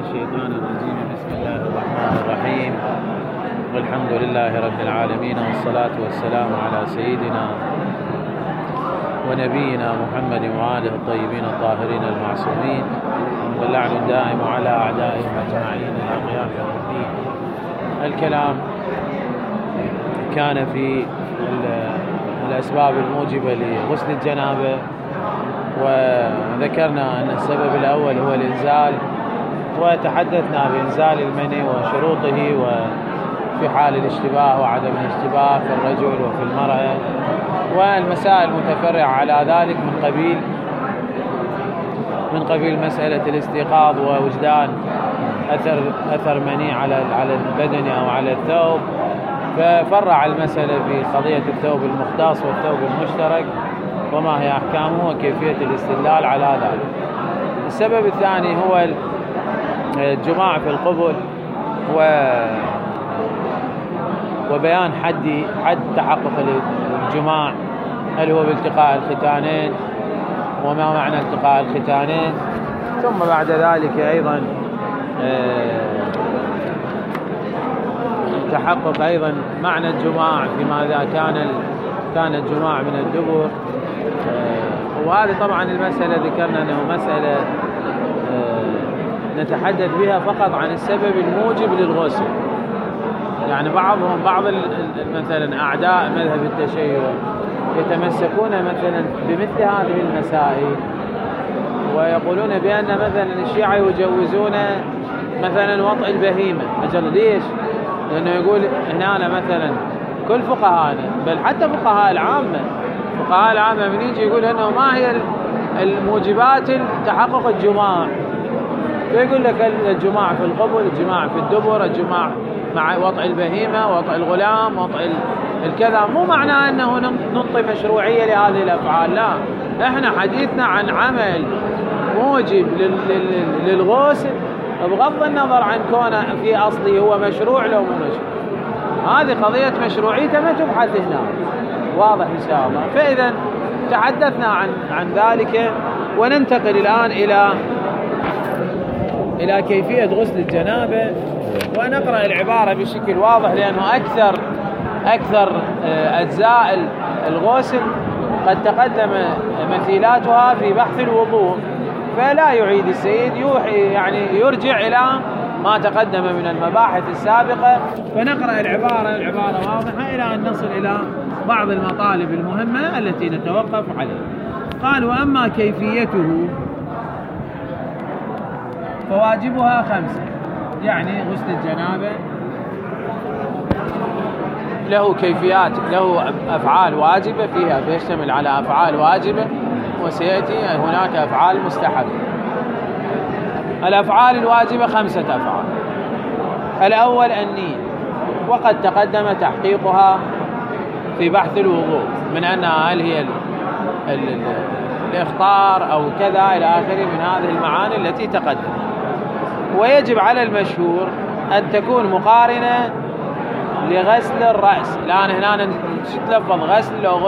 الشيطان الرجيم. بسم الله الرحمن الرحيم، والحمد لله رب العالمين، والصلاة والسلام على سيدنا ونبينا محمد وآله الطيبين الطاهرين المعصومين، واللعن الدائم على أعدائهم أجمعين إلى قيام يوم الدين. الكلام كان في الأسباب الموجبة لغسل الجنابة، وذكرنا أن السبب الأول هو الإنزال، وتحدثنا بإنزال المني وشروطه وفي حال الاشتباه وعدم الاشتباه في الرجل وفي المرأة، والمسائل المتفرعة على ذلك من قبيل مسألة الاستيقاظ ووجدان أثر مني على البدن أو على الثوب، ففرع المسألة في قضية الثوب المختص والثوب المشترك وما هي أحكامه وكيفية الاستدلال على ذلك. السبب الثاني هو الجماع في القبل وبيان حد تحقق الجماع، هل هو بالتقاء الختانين وما معنى التقاء الختانين، ثم بعد ذلك أيضا تحقق أيضا معنى الجماع فيما إذا كان الجماع من الدبر. وهذه طبعا المسألة ذكرنا أنه مسألة نتحدث بها فقط عن السبب الموجب للغسل. يعني بعض مثلا أعداء مذهب التشيع يتمسكون مثلا بمثل هذه المسائل ويقولون بأن مثلا الشيعة يجوزون مثلا وطئ البهيمة. أجل ليش؟ لأنه يقول هنا مثلا كل فقهاءنا، بل حتى فقهاء العامة من يجي يقول أنه ما هي الموجبات تحقق الجماع، فيقول لك الجماع في القبل، الجماع في الدبر، الجماع مع وطئ البهيمة، وطئ الغلام، وطئ الكذا. مو معناه أنه نعطي مشروعية لهذه الأفعال، لا، احنا حديثنا عن عمل موجب للغسل بغض النظر عن كونه في أصله هو مشروع لو مو مشروع. هذه قضية مشروعيته ما تبحث هنا، واضح إن شاء الله. فإذا تحدثنا عن ذلك، وننتقل الآن إلى كيفية غسل الجنابة، ونقرأ العبارة بشكل واضح، لأنه أكثر أجزاء الغسل قد تقدم مثيلاتها في بحث الوضوء، فلا يعيد السيد، يعني يرجع إلى ما تقدم من المباحث السابقة. فنقرأ العبارة واضحة إلى أن نصل إلى بعض المطالب المهمة التي نتوقف عليها. قال: وأما كيفيته فواجبها 5. يعني غسل الجنابة له كيفيات، له أفعال واجبة فيها، فيشتمل على أفعال واجبة، وسيأتي هناك أفعال مستحبة. الأفعال الواجبة 5 أفعال. الأول النية، وقد تقدم تحقيقها في بحث الوضوء من أنها هل هي الإخطار أو كذا إلى آخره من هذه المعاني التي تقدم. ويجب على المشهور أن تكون مقارنة لغسل الرأس. الآن هنا نتلفظ غسل أو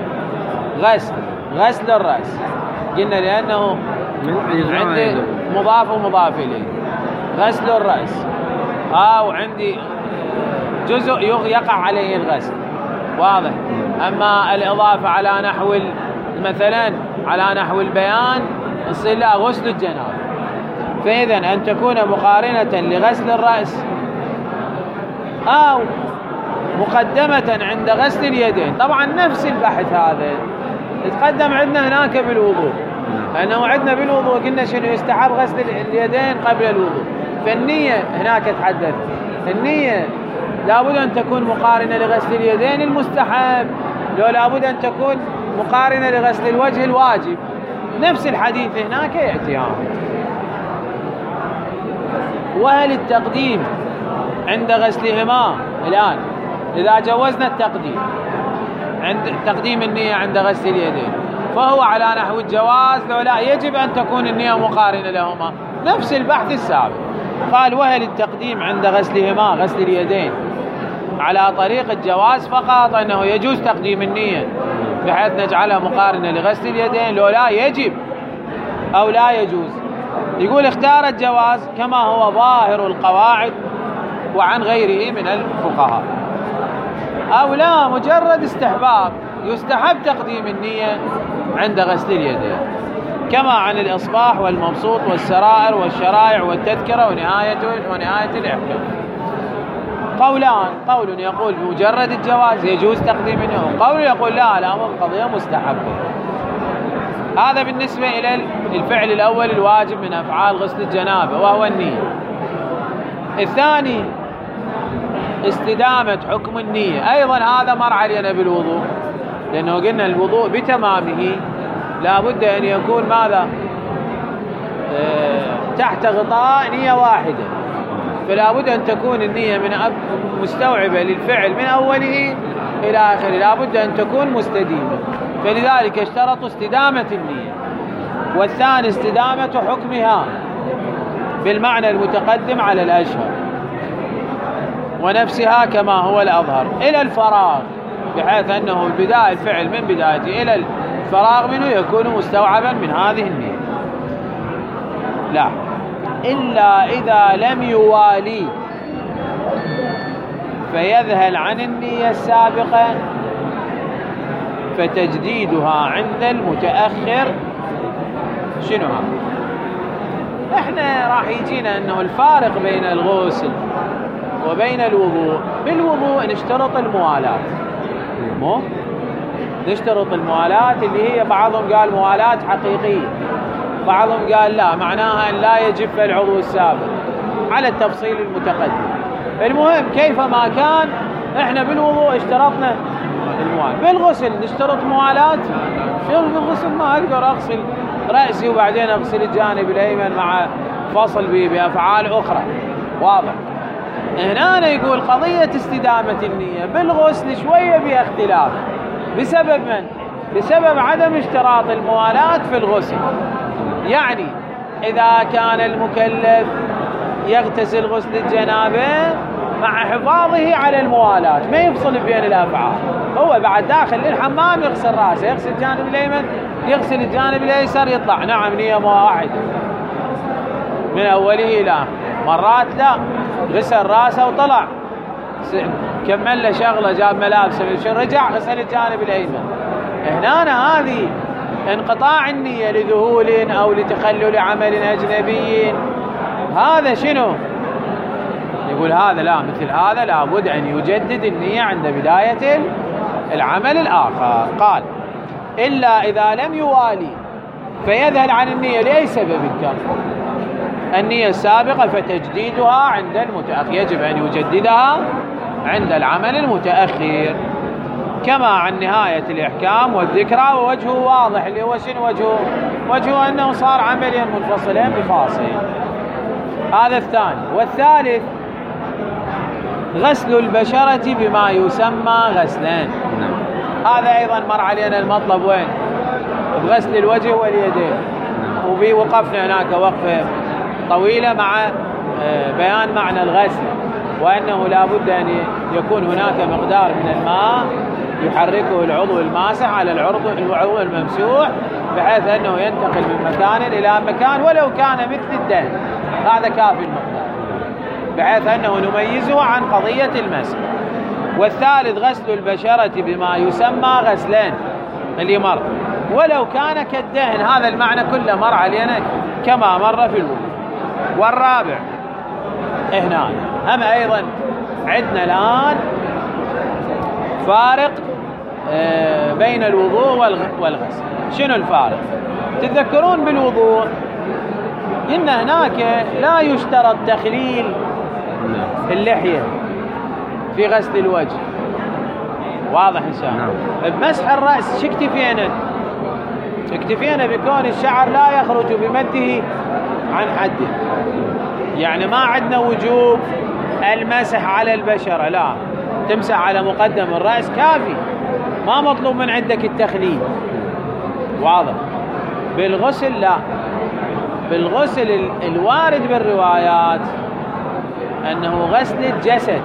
غسل الرأس، قلنا لأنه عندي مضاف ومضاف إليه. غسل الرأس أو عندي جزء يقع عليه الغسل، واضح. أما الإضافة على نحو مثلا على نحو البيان يصير لها غسل الجنابة. فإذا أن تكون مقارنة لغسل الرأس أو مقدمة عند غسل اليدين. طبعا نفس البحث هذا يتقدم عندنا هناك بالوضوء، لأنه عندنا بالوضوء قلنا شنو يستحب غسل اليدين قبل الوضوء. فالنية هناك تحدث، النية لابد أن تكون مقارنة لغسل اليدين المستحب، لو لابد أن تكون مقارنة لغسل الوجه الواجب. نفس الحديث هناك يأتي. وهل التقديم عند غسلهما؟ الآن إذا جوزنا التقديم عند تقديم النية عند غسل اليدين فهو على نحو الجواز، لو لا يجب أن تكون النية مقارنة لهما. نفس البحث السابق. قال: وهل التقديم عند غسلهما، غسل اليدين، على طريق الجواز فقط، أنه يجوز تقديم النية بحيث نجعلها مقارنة لغسل اليدين، لو لا يجب أو لا يجوز. يقول اختار الجواز كما هو ظاهر القواعد وعن غيره من الفقهاء، أو لا مجرد استحباب، يستحب تقديم النية عند غسل اليدين، كما عن الإصباح والمبسوط والسرائر والشرائع والتذكرة ونهاية الإحكام. قولان، قول يقول بمجرد الجواز يجوز تقديم النية، وقول يقول لا الأمر قضية مستحبة. هذا بالنسبة إلى الفعل الأول الواجب من أفعال غسل الجنابة وهو النية. الثاني استدامة حكم النية، أيضا هذا مر علينا بالوضوء، لأنه قلنا الوضوء بتمامه لا بد أن يكون ماذا؟ تحت غطاء نية واحدة، فلا بد أن تكون النية مستوعبة للفعل من أوله إلى آخره، لا بد أن تكون مستديمة، فلذلك اشترطوا استدامة النية. والثاني استدامة حكمها بالمعنى المتقدم على الأشهر، ونفسها كما هو الأظهر إلى الفراغ، بحيث أنه البداية الفعل من بدايته إلى الفراغ منه يكون مستوعبا من هذه النية. لا إلا إذا لم يوالي فيذهل عن النية السابقة فتجديدها عند المتأخر. شنو هذا؟ احنا راح يجينا انه الفارق بين الغسل وبين الوضوء، بالوضوء نشترط الموالاة، مو نشترط الموالاة اللي هي بعضهم قال موالاة حقيقية، بعضهم قال لا معناها ان لا يجف العضو السابق، على التفصيل المتقدم. المهم كيفما كان احنا بالوضوء اشترطنا الموالاة، بالغسل نشترط موالاة. بالغسل ما اقدر اغسل رأسي وبعدين اغسل الجانب الايمن مع فصل بافعال اخرى، واضح. هنا أنا يقول قضية استدامة النية بالغسل شوية بها اختلاف، بسبب من؟ بسبب عدم اشتراط الموالاة في الغسل. يعني إذا كان المكلف يغتسل غسل الجنابة مع حفاظه على الموالاة، ما يفصل بين الأفعال، هو بعد داخل للحمام يغسل رأسه، يغسل الجانب الأيمن، يغسل الجانب الأيسر، يطلع نعم نية واحدة من أوله إلى مرات لا، غسل راسه وطلع كمل له شغله، جاب ملابسه رجع غسل الجانب الايمن. هنا هذه انقطاع النية لذهول او لتخلل عمل اجنبي، هذا شنو؟ يقول هذا لا، مثل هذا لابد ان يجدد النية عند بداية العمل الاخر. قال الا اذا لم يوالي فيذهل عن النية لاي سبب كان النية السابقة فتجديدها عند المتأخر، يجب أن يجددها عند العمل المتأخر، كما عن نهاية الإحكام والذكرى. ووجهه واضح، اللي هو شنو وجهه؟ وجهه أنه صار عمليا منفصلين بفاصل. هذا الثاني. والثالث غسل البشرة بما يسمى غسلان. هذا أيضا مر علينا المطلب وين؟ بغسل الوجه واليدين، وقفنا هناك وقفة طويلة مع بيان معنى الغسل، وأنه لا بد أن يكون هناك مقدار من الماء يحركه العضو الماسح على العضو الممسوح، بحيث أنه ينتقل من مكان إلى مكان ولو كان مثل الدهن، هذا كافي المقدار، بحيث أنه نميزه عن قضية المسح. والثالث غسل البشرة بما يسمى غسلان اللي مر، ولو كان كالدهن، هذا المعنى كله مر علينا كما مر في الوضوء. والرابع هنا هم أيضا عندنا الآن فارق بين الوضوء والغسل. شنو الفارق؟ تتذكرون بالوضوء إن هناك لا يشترط تخليل اللحية في غسل الوجه، واضح إن شاء الله. بمسح الرأس اكتفينا بكون الشعر لا يخرج بمده عن حده، يعني ما عندنا وجوب المسح على البشرة، لا، تمسح على مقدم الرأس كافي، ما مطلوب من عندك التخليل، واضح. بالغسل لا، بالغسل الوارد بالروايات أنه غسل الجسد،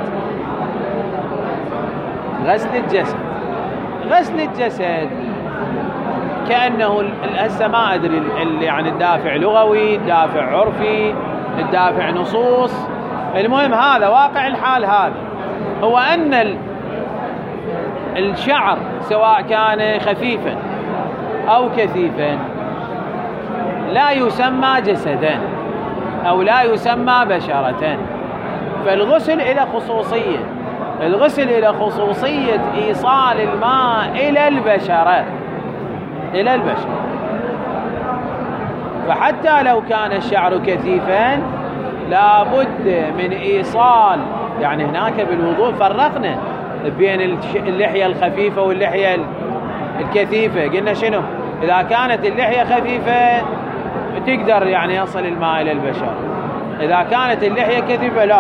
غسل الجسد كأنه هسه ما أدري يعني الدافع لغوي، الدافع عرفي، الدافع نصوص. المهم هذا واقع الحال، هذا هو أن الشعر سواء كان خفيفا أو كثيفا لا يسمى جسدا أو لا يسمى بشرة. فالغسل إلى خصوصية، الغسل إلى خصوصية إيصال الماء إلى البشرة، إلى البشرة. فحتى لو كان الشعر كثيفا لابد من إيصال، يعني هناك بالوضوء فرقنا بين اللحية الخفيفة واللحية الكثيفة. قلنا شنو؟ إذا كانت اللحية خفيفة تقدر يعني يصل الماء إلى البشرة. إذا كانت اللحية كثيفة لا،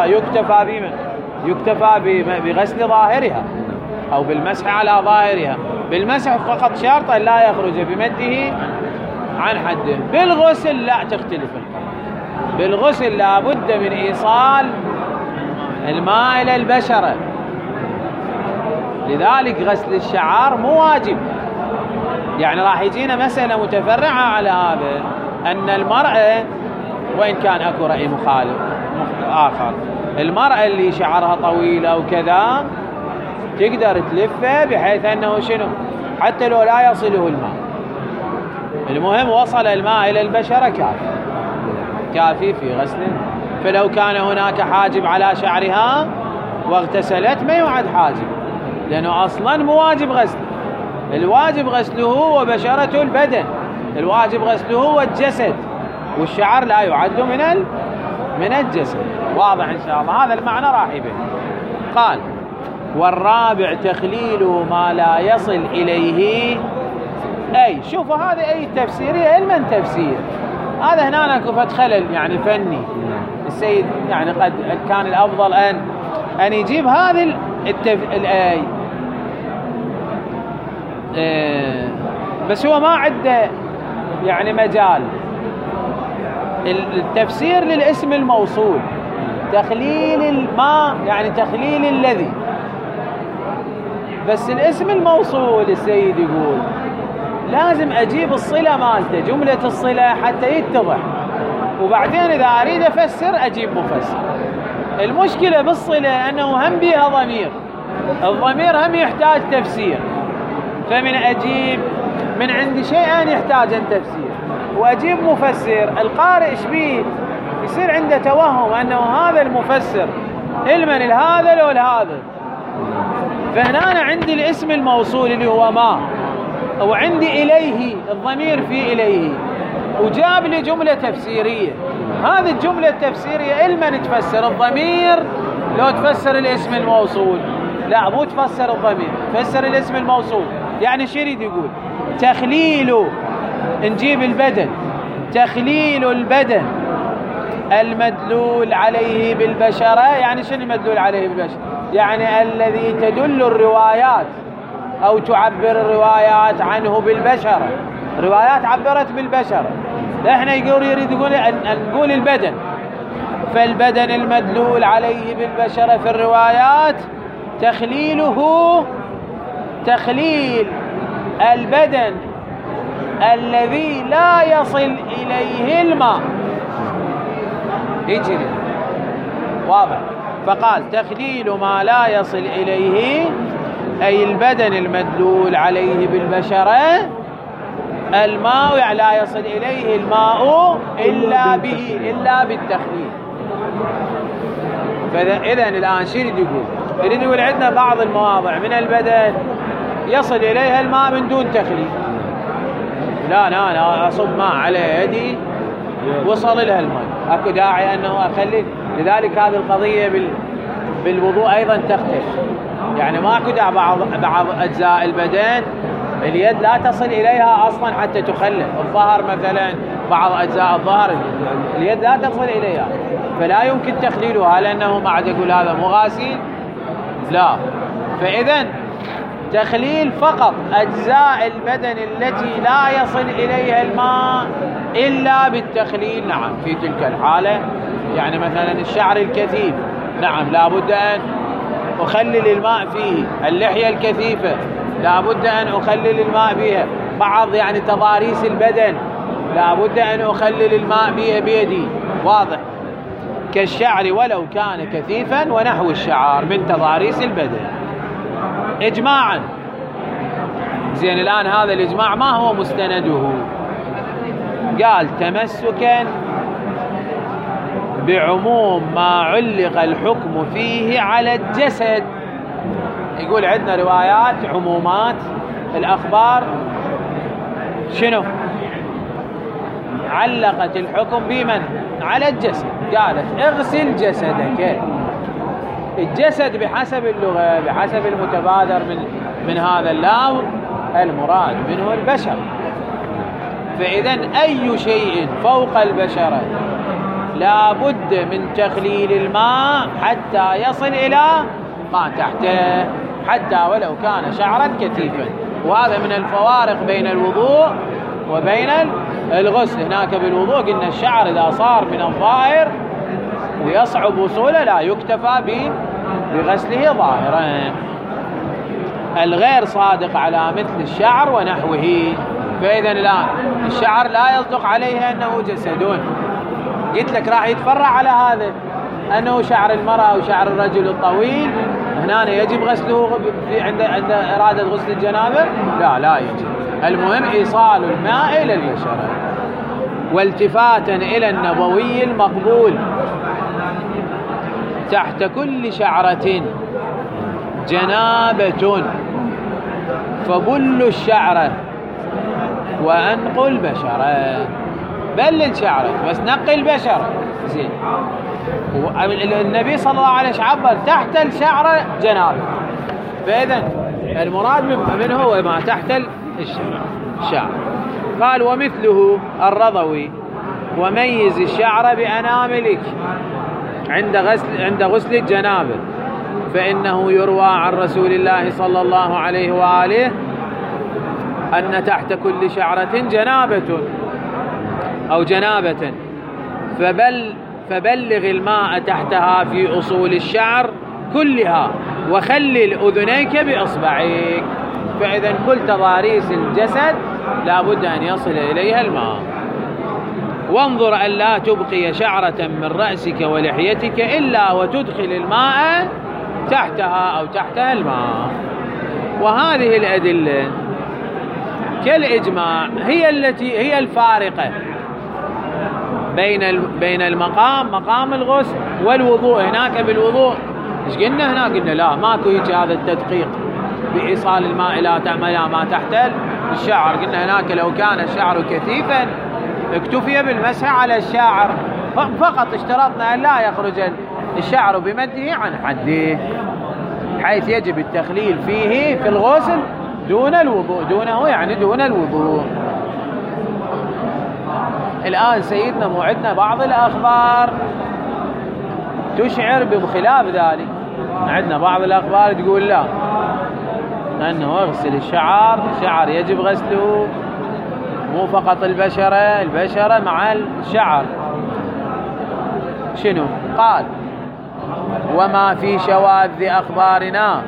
يكتفى بغسل ظاهرها أو بالمسح على ظاهرها. بالمسح فقط شرط أن لا يخرج بمده عن حده. بالغسل لا، تختلف القضية. بالغسل لابد من إيصال الماء إلى البشرة. لذلك غسل الشعر مو واجب. يعني راح يجينا مسألة متفرعة على هذا، أن المرأة، وإن كان أكو رأي مخالف آخر، المرأة اللي شعرها طويلة أو كذا تقدر تلفه بحيث أنه شنو، حتى لو لا يصله الماء، المهم وصل الماء إلى البشرة كافي في غسله. فلو كان هناك حاجب على شعرها واغتسلت ما يعد حاجب، لأنه أصلا مو واجب غسله. الواجب غسله هو بشرة البدن، الواجب غسله هو الجسد، والشعر لا يعد من الجسد. واضح إن شاء الله هذا المعنى راح يبين. قال: والرابع تخليل ما لا يصل إليه. أي شوفوا هذا أي تفسيرية علما تفسير، هذا هنا كفت خلل يعني فني. السيد يعني قد كان الأفضل أن يجيب هذه الآية، بس هو ما عنده يعني مجال. التفسير للاسم الموصول تخليل الماء يعني تخليل الذي، بس الاسم الموصول السيد يقول لازم أجيب الصلة مالته، جملة الصلة حتى يتضح، وبعدين إذا أريد أفسر أجيب مفسر. المشكلة بالصلة أنه هم بيها ضمير، الضمير هم يحتاج تفسير، فمن أجيب من عندي شيئا يحتاج تفسير وأجيب مفسر، القارئ إشبيه يصير عنده توهم أنه هذا المفسر علما الهذا لو الهذا. فهنا أنا عندي الاسم الموصول اللي هو ما، وعندي إليه الضمير في إليه، وجاب لي جملة تفسيرية. هذه الجملة التفسيرية علما تفسر الضمير لو تفسر الاسم الموصول؟ لا، مو تفسر الضمير، تفسر الاسم الموصول. يعني شو يريد يقول؟ تخليل، نجيب البدن، تخليل البدن المدلول عليه بالبشرة. يعني شنو المدلول عليه بالبشرة؟ يعني الذي تدل الروايات أو تعبر الروايات عنه بالبشرة. روايات عبرت بالبشرة، احنا يريد يقول أن نقول البدن. فالبدن المدلول عليه بالبشرة في الروايات تخليله تخليل البدن الذي لا يصل إليه الماء. يجري واضح. فقال تخليل ما لا يصل إليه، أي البدن المدلول عليه بالبشرة الماء، يعني لا يصل إليه الماء إلا به، إلا بالتخليل. فإذا الآن شو يريد يقول؟ يريد يقول عندنا بعض المواضع من البدن يصل إليها الماء من دون تخليل. لا أنا أصب ماء على يدي وصل لها الماء، أكو داعي أنه أخلل. لذلك هذه القضية بالوضوء أيضا تختلف. يعني ما أكو داعي بعض أجزاء البدن اليد لا تصل إليها أصلا حتى تخلل. الظهر مثلا، بعض أجزاء الظهر اليد لا تصل إليها، فلا يمكن تخليلها، لأنه ما عاد يقول هذا مغاسل، لا. فإذا تخليل فقط أجزاء البدن التي لا يصل إليها الماء إلا بالتخليل. نعم، في تلك الحالة يعني مثلا الشعر الكثيف، نعم لابد أن أخلل الماء فيه. اللحية الكثيفة لابد أن أخلل الماء بها. بعض يعني تضاريس البدن لابد أن أخلل الماء بيدي، واضح، كالشعر ولو كان كثيفا ونحو الشعر من تضاريس البدن إجماعا. زين، الآن هذا الإجماع ما هو مستنده؟ قال تمسكا بعموم ما علق الحكم فيه على الجسد. يقول عندنا روايات عمومات الأخبار شنو؟ علقت الحكم بمن؟ على الجسد. قالت اغسل جسدك. الجسد بحسب اللغة بحسب المتبادر من هذا اللفظ المراد منه البشر. فإذا أي شيء فوق البشرة لا بد من تخليل الماء حتى يصل إلى ما تحته، حتى ولو كان شعرا كثيفا. وهذا من الفوارق بين الوضوء وبين الغسل. هناك بالوضوء قلنا الشعر إذا صار من الظاهر ويصعب وصوله لا يكتفى بغسله ظاهرا. الغير صادق على مثل الشعر ونحوه. فإذا الآن الشعر لا يصدق عليه أنه جسد. قلت لك راح يتفرع على هذا أنه شعر المرأة أو شعر الرجل الطويل هنا يجب غسله عند إرادة غسل الجنابة؟ لا يجب. المهم إيصال الماء إلى البشرة. والتفاتا إلى النبوي المقبول تحت كل شعرة جنابة فبل الشعرة وأنقل البشرة. بلل شعرك بس نقي البشرة. زين، النبي صلى الله عليه وسلم عبر تحت الشعرة جنابة. فإذا المراد منه هو ما تحت الشعر. قال ومثله الرضوي وميز الشعر بأناملك عند غسل الجنابة، فإنه يروى عن رسول الله صلى الله عليه وآله أن تحت كل شعرة جنابة أو جنابة فبلغ الماء تحتها في أصول الشعر كلها وخلل أذنيك بإصبعيك. فإذا كل تضاريس الجسد لا بد أن يصل إليها الماء. وانظر أن لا تبقي شعرة من رأسك ولحيتك إلا وتدخل الماء تحتها أو تحتها الماء. وهذه الأدلة كالإجماع هي الفارقة بين المقام الغسل والوضوء. هناك بالوضوء ايش قلنا؟ هنا قلنا لا ماكو هيك هذا التدقيق بإيصال الماء إلى ما تحت الشعر. قلنا هناك لو كان الشعر كثيفا اكتفي بالمسح على الشعر فقط. اشترطنا أن لا يخرج الشعر بمده عن حده، حيث يجب التخليل فيه في الغسل دون الوضوء. دونه يعني دون الوضوء. الآن سيدنا موعدنا بعض الأخبار تشعر بخلاف ذلك. عندنا بعض الأخبار تقول لا، أنه اغسل الشعر يجب غسله، مو فقط البشرة مع الشعر. شنو قال؟ وما في شواذ أخبارنا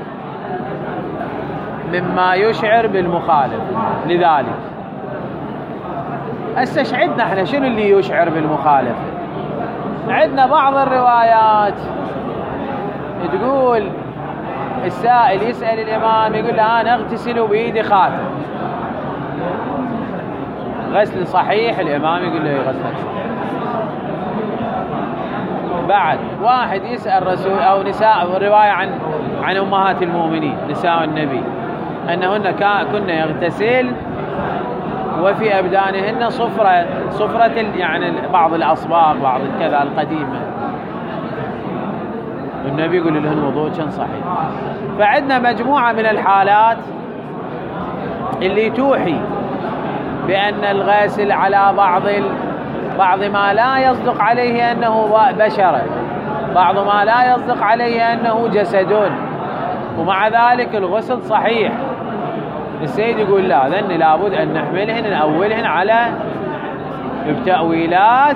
مما يشعر بالمخالف. لذلك استشعدنا احنا شنو اللي يشعر بالمخالف. عندنا بعض الروايات تقول السائل يسأل الإمام يقول له أنا أغتسل بيدي خاتم، غسل صحيح. الإمام يقول له غسل صحيح. بعد واحد يسأل رسول أو نساء، رواية عن أمهات المؤمنين نساء النبي أنهن كن يغتسل وفي أبدانهن صفرة يعني بعض الأصباغ بعض كذا القديمة. النبي يقول لهن وضوء كان صحيح. فعندنا مجموعة من الحالات اللي توحي بأن الغاسل على بعض ما لا يصدق عليه أنه بشرة، بعض ما لا يصدق عليه أنه جسد، ومع ذلك الغسل صحيح. السيد يقول لا، لأن لابد أن نحملهن نأولهن على بتأويلات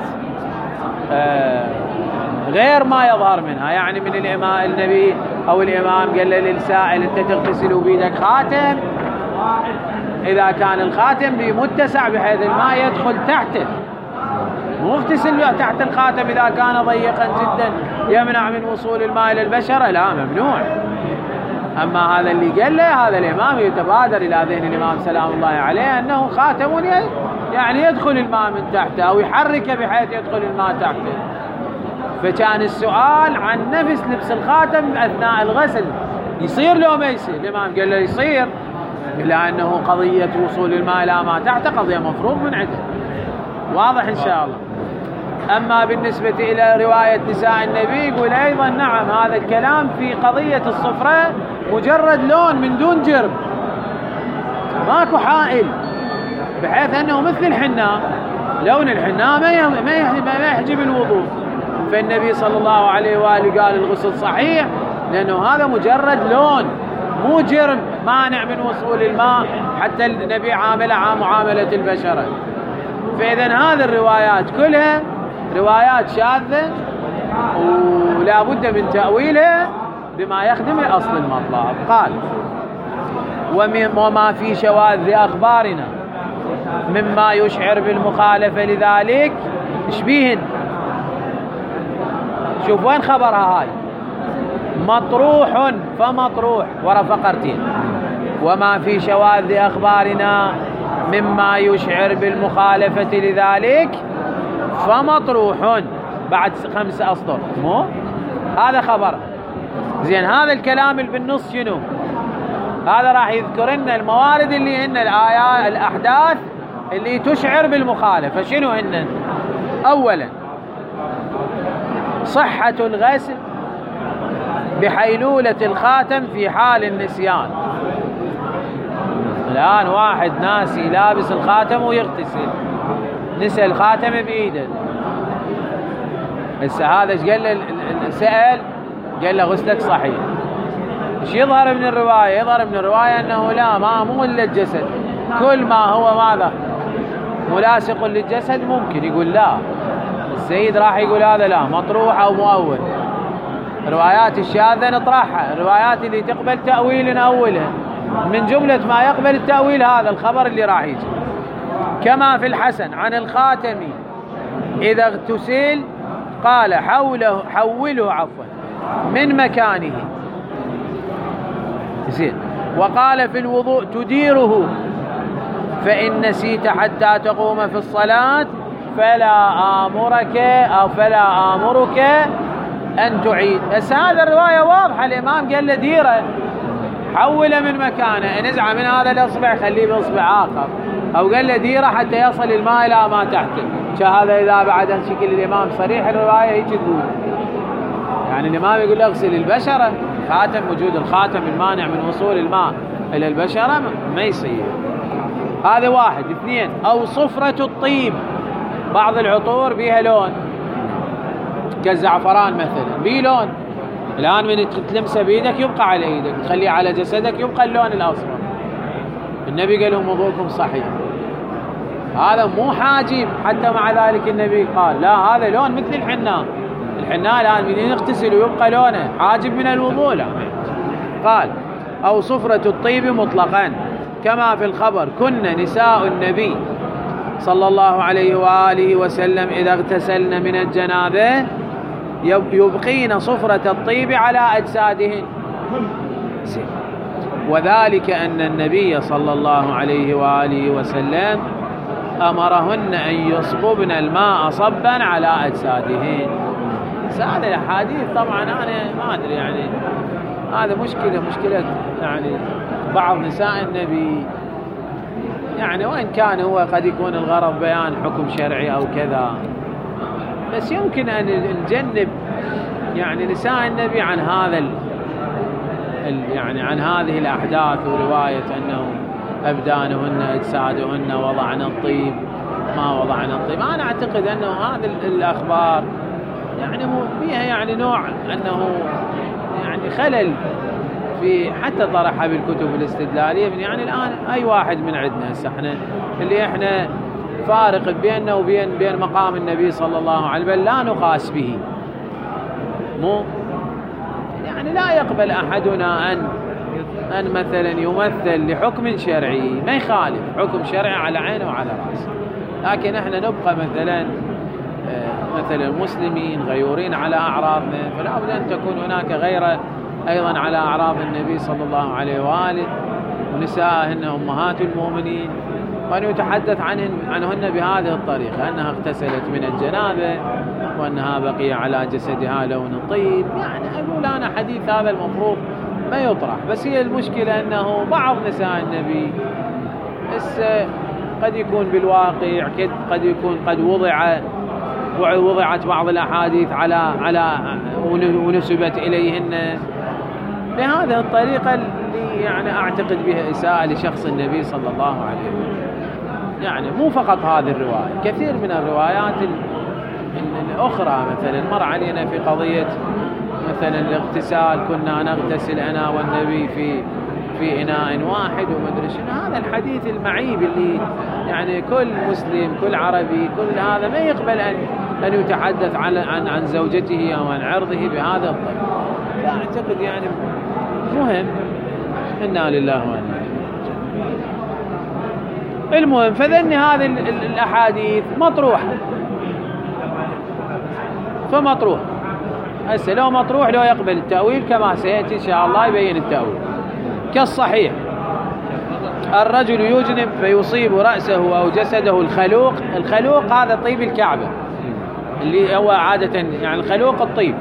غير ما يظهر منها. يعني من الإمام النبي أو الإمام قال للسائل أنت تغتسل بيدك خاتم، إذا كان الخاتم بمتسع بحيث الماء يدخل تحته، مو اغتسل تحت الخاتم إذا كان ضيقا جدا يمنع من وصول الماء إلى البشرة، لا ممنوع. أما هذا اللي قال له هذا الإمام يتبادر إلى ذهن الإمام سلام الله عليه أنه خاتم يعني يدخل الماء من تحته أو يحركه بحيث يدخل الماء تحته. فكان السؤال عن نفس لبس الخاتم أثناء الغسل يصير لو ما يصير؟ الإمام قال له يصير، إلا أنه قضية وصول الماء إلى ما تحته قضية مفروغ من عنده. واضح إن شاء الله. أما بالنسبة إلى رواية نساء النبي يقول أيضا نعم هذا الكلام في قضية الصفرة مجرد لون من دون جرم، ماكو حائل، بحيث أنه مثل الحناء، لون الحناء ما يحجب الوضوء. فالنبي صلى الله عليه وآله قال الغسل صحيح لأنه هذا مجرد لون مو جرم مانع من وصول الماء، حتى النبي عاملها معاملة البشرة. فإذا هذه الروايات كلها روايات شاذة ولا بد من تأويلها بما يخدم الأصل المطلب. قال وما في شواذ أخبارنا مما يشعر بالمخالفة لذلك شبيهن. شوف وين خبرها هاي، مطروح فمطروح ورا فقرتين. وما في شواذ أخبارنا مما يشعر بالمخالفة لذلك فمطروح بعد 5 أسطر، مو هذا خبر. زين هذا الكلام اللي بالنص شنو؟ هذا راح يذكر لنا الموارد اللي هن الآيات الأحداث اللي تشعر بالمخالفة. شنو هن؟ أولا صحة الغسل بحيلولة الخاتم في حال النسيان. الآن واحد ناسي لابس الخاتم ويغتسل، نسى الخاتم بإيده، هسه هذا ايش قال له؟ سأل قال له غسلك صحيح. ايش يظهر من الرواية؟ يظهر من الرواية أنه لا، ما مو إلا الجسد، كل ما هو ماذا ملاصق للجسد ممكن. يقول لا، السيد راح يقول هذا لا، مطروح أو مؤول. الروايات الشاذة نطرحها، الروايات اللي تقبل تأويل نأولها. من جملة ما يقبل التأويل هذا الخبر اللي راح يجي. كما في الحسن عن الخاتم إذا اغتسل قال حوله من مكانه. زين. وقال في الوضوء تديره، فإن نسيت حتى تقوم في الصلاة فلا آمرك أن تعيد. بس هذا الرواية واضحة، الإمام قال له ديره، حوله من مكانه، نزعه من هذا الإصبع خليه بإصبع آخر، أو قال له ديره حتى يصل الماء إلى ما تحته. هذا إذا بعد شكل الإمام صريح الرواية يجي تقول يعني الإمام يقول له اغسل البشرة، خاتم، وجود الخاتم المانع من وصول الماء إلى البشرة ما يصير. هذا واحد. اثنين، أو صفرة الطيب، بعض العطور بيها لون كالزعفران مثلا بيه لون، الآن من تلمسه بيدك يبقى على ايدك، تخليه على جسدك يبقى اللون الأصفر. النبي قال لهم وضوءكم صحيح. هذا مو حاجب، حتى مع ذلك النبي قال لا، هذا لون مثل الحناء. الحناء الآن من يغتسل ويبقى لونه حاجب من الوضوء، لا. قال أو صفرة الطيب مطلقا، كما في الخبر كنا نساء النبي صلى الله عليه وآله وسلم إذا اغتسلن من الجنابة يبقين صفرة الطيب على أجسادهن. وذلك أن النبي صلى الله عليه وآله وسلم أمرهن أن يصببن الماء صبا على أجسادهن. هذه الأحاديث طبعا أنا ما أدري، يعني هذا مشكلة يعني بعض نساء النبي، يعني وإن كان هو قد يكون الغرض بيان حكم شرعي أو كذا، بس يمكن أن نجنب يعني نساء النبي عن هذا يعني عن هذه الأحداث ورواية أنه أبدانهن أجسادهن وضعنا الطيب ما وضعنا الطيب. أنا أعتقد أنه هذه الأخبار يعني فيها يعني نوع أنه يعني خلل في حتى طرحها بالكتب الاستدلالية. يعني الآن أي واحد من عندنا احنا اللي احنا فارق بيننا وبين مقام النبي صلى الله عليه وسلم، بل لا نقاس به، مو يعني لا يقبل أحدنا أن مثلا يمثل لحكم شرعي ما يخالف حكم شرعي على عينه وعلى رأسه، لكن احنا نبقى مثلا مسلمين غيورين على أعراضنا، فلا بد أن تكون هناك غيرة أيضا على أعراض النبي صلى الله عليه وآله، ونساءهن أمهات المؤمنين، وأن يتحدث عنهن بهذه الطريقة، أنها اغتسلت من الجنابة وأنها بقي على جسدها لون طيب. يعني أقول أنا حديث هذا المفروض ما يطرح، بس هي المشكلة أنه بعض نساء النبي قد يكون بالواقع قد يكون قد وضعت بعض الأحاديث على ونسبت إليهن بهذه الطريقة اللي يعني أعتقد بها إساءة لشخص النبي صلى الله عليه وسلم. يعني مو فقط هذه الرواية، كثير من الروايات الأخرى مثلا مر علينا في قضية مثلا الاغتسال، كنا نغتسل أنا والنبي في إناء واحد ومدري شنو. هذا الحديث المعيب اللي يعني كل مسلم كل عربي كل هذا ما يقبل أن يتحدث عن زوجته أو عن عرضه بهذا الطريقة. فأعتقد يعني مهم، إنا لله وإنا إليه. المهم فذن هذه الأحاديث مطروحة، فمطروح هسه لو مطروح لو يقبل التأويل كما سيأتي إن شاء الله يبين التأويل. كالصحيح الرجل يجنب فيصيب رأسه أو جسده الخلوق هذا طيب الكعبة اللي هو عادة يعني الخلوق الطيب،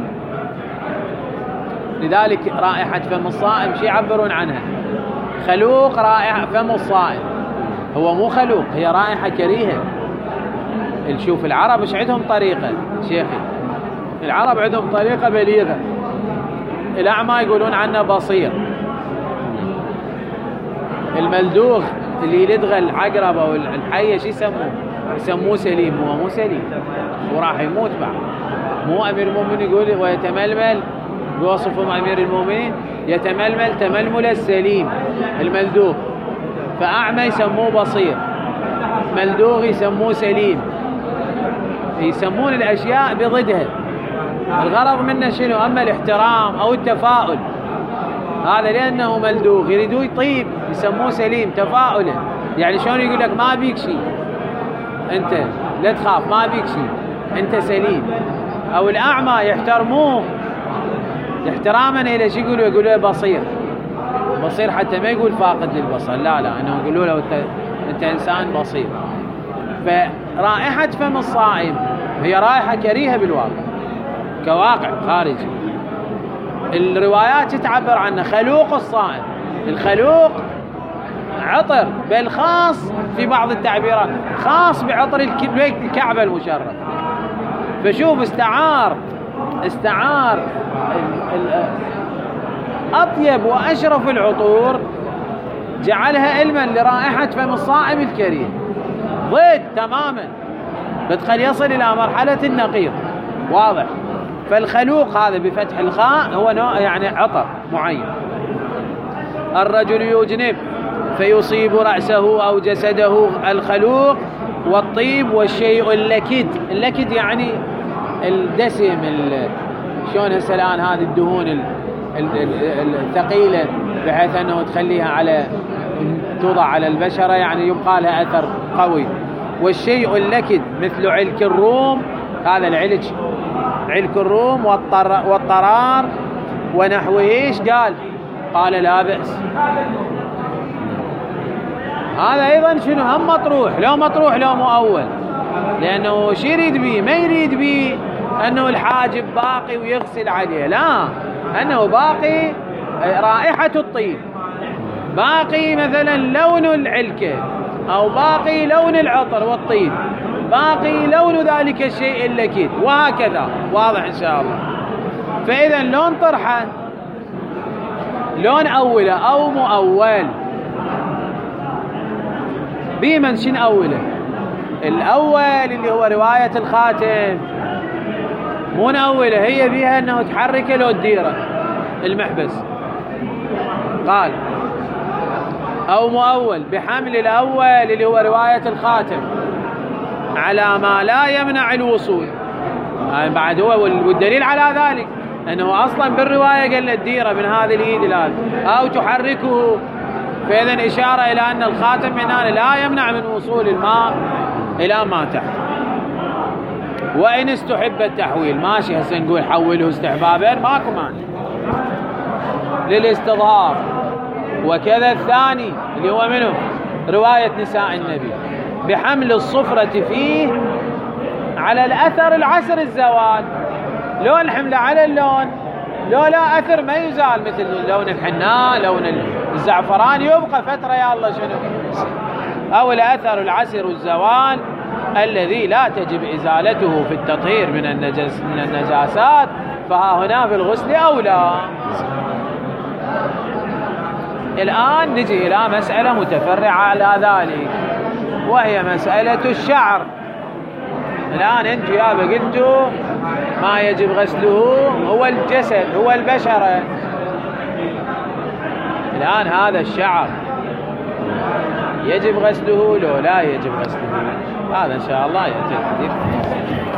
لذلك رائحة فم الصائم شي يعبرون عنها خلوق، رائحة فم الصائم هو مو خلوق، هي رائحة كريهة. شوف العرب ايش عندهم طريقة شيخي، العرب عندهم طريقة بليغة. الأعمى يقولون عنه بصير، الملدوغ اللي يلدغ العقرب أو الحية شو يسموه سليم، هو مو سليم وراح يموت بعد. مو أمير المؤمنين يقول ويتململ بوصفهم أمير المؤمنين يتململ تململ السليم الملدوغ، فأعمى يسموه بصير، ملدوغ يسموه سليم، يسمون الأشياء بضدها. الغرض منه شنو؟ أما الاحترام أو التفاؤل، هذا لأنه ملدوغ يريدوا يطيب يسموه سليم تفاؤلا. يعني شلون يقول لك ما بيك شيء، أنت لا تخاف ما بيك شيء أنت سليم. أو الأعمى يحترموه احتراما إلى شو يقولوا بصير حتى ما يقول فاقد للبصر، لا أنه يقولوا له أنت إنسان بصير. فرائحة فم الصائم هي رائحة كريهة بالواقع كواقع خارجي. الروايات تعبر عنه خلوق الصائم، الخلوق عطر، بل خاص في بعض التعبيرات خاص بعطر الكعبة المشرف. فشوف استعار أطيب وأشرف العطور جعلها علما لرائحة فم الصائم الكريم، ضد تماما بدخل يصل إلى مرحلة النقيض واضح. فالخلوق هذا بفتح الخاء هو نوع يعني عطر معين. الرجل يجنب فيصيب رأسه أو جسده الخلوق والطيب والشيء اللكد يعني الدسم، شلون هسه الآن هذه الدهون الثقيلة بحيث أنه تخليها توضع على البشرة يعني يبقى لها أثر قوي. والشيء اللكد مثل علك الروم، هذا العلك علك الروم والطرار ونحوه. ايش قال لا بأس. هذا أيضا شنو هم مطروح لو مؤول، لأنه شو يريد به؟ ما يريد به أنه الحاجب باقي ويغسل عليه، لا، أنه باقي رائحة الطيب، باقي مثلا لون العلكة أو باقي لون العطر والطيب، باقي لون ذلك الشيء اللكيد، وهكذا واضح إن شاء الله. فإذا لون طرحة لون أوله أو مؤول بمن شن أوله؟ الأول اللي هو رواية الخاتم، مو نأوله، هي بيها أنه تحرك له الديرة المحبس. قال أو مؤول بحمل الأول اللي هو رواية الخاتم على ما لا يمنع الوصول. بعد هو والدليل على ذلك أنه أصلا بالرواية قال الديرة من هذه الإيد إلى أو تحركه، فإذا إشارة إلى أن الخاتم من هنا لا يمنع من وصول الماء إلى ما تحت. وإن استحب التحويل ماشي، هسه نقول حوله استحبابين ماكو مانع للاستظهار. وكذا الثاني اللي هو منه رواية نساء النبي بحمل الصفرة فيه على الأثر العسر الزوال، لو الحملة على اللون، لو لا أثر ما يزال، مثل لون الحناء لون الزعفران يبقى فترة يا الله شنو، أو الأثر العسر الزوال الذي لا تجب إزالته في التطهير من النجاسات، فها هنا في الغسل أولى. الآن نجي إلى مسألة متفرعة على ذلك، وهي مسألة الشعر. الآن أنتم يا قلتوا ما يجب غسله هو الجسد هو البشرة، الآن هذا الشعر يجب غسله لو لا يجب غسله؟ هذا إن شاء الله يأتي الحديث.